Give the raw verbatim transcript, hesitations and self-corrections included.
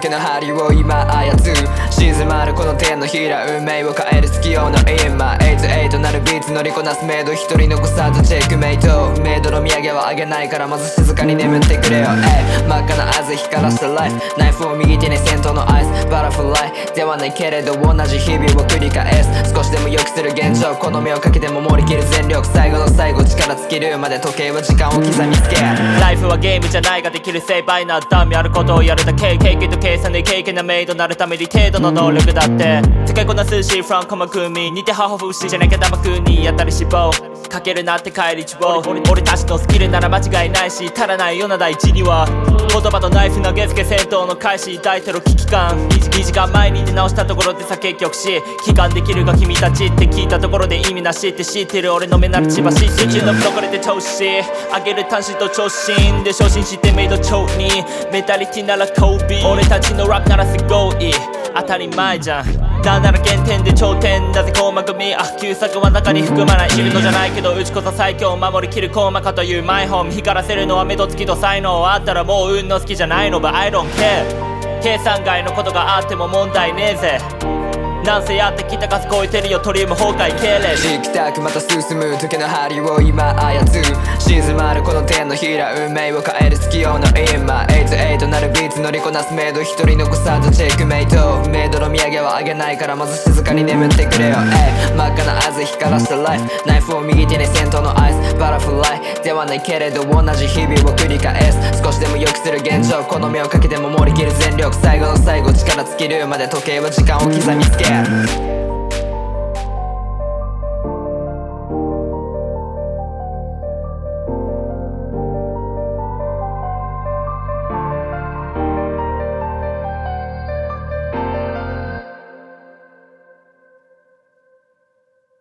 時の針を今操る静まるこの手のひら運命を変える月夜の今エイトエイトなるビーツ乗りこなすメイド一人残さずチェックメイトメイドの土産はあげないからまず静かに眠ってくれよ、真っ赤なアズ光らしたライフナイフを右手に戦闘のアイスバラフライではないけれど同じ日々を繰り返す少しでも良くする現状この目をかけても守りきる全力最後の最後力尽きるまで時計は時間を刻みつけライフはゲームじゃないができる精倍なダメあることをやるだけ経験と計算で経験なメイドなるために程度の能力だって使いこなすし from コマ組似て母風刺じゃなきゃ生空に当たり脂肪かけるなって帰り血を俺たちのスキルなら間違いないし足らないような大事には言葉とナイフ投げつけ戦闘の開始抱いてる危機感にじかんまえに出直したところでさ結局し帰還できるが君たちって聞いたところで意味なしって知ってる俺の目なら千葉市水中のフロこれで調子上げる単身と長身で昇進してメイド超にメタリティならコービー俺たちのラップならすごい当たり前じゃんなんなら原点で頂点なぜコーマ組あ旧作は中に含まないいるのじゃないけどうちこそ最強守りきるコーマかというマイホーム光らせるのは目と月と才能あったらもう運の好きじゃないの But I don't care 計算外のことがあっても問題ねえぜなんせやってきた数超えてるよトリウム崩壊系列チクタクまた進む時の針を今操る静まるこの手のひら運命を変える月夜の今エイトエイトなるビーツ乗りこなすメイド一人残さずチェックメイトメイドの土産はあげないからまず静かに眠ってくれよ、真っ赤なアズ光らしたライフナイフを右手に戦闘のアイスバラフライではないけれど同じ日々を繰り返す少しでも良くする現状この目をかけても守りきる全力最後の最後力尽きるまで時計は時間を刻みつけ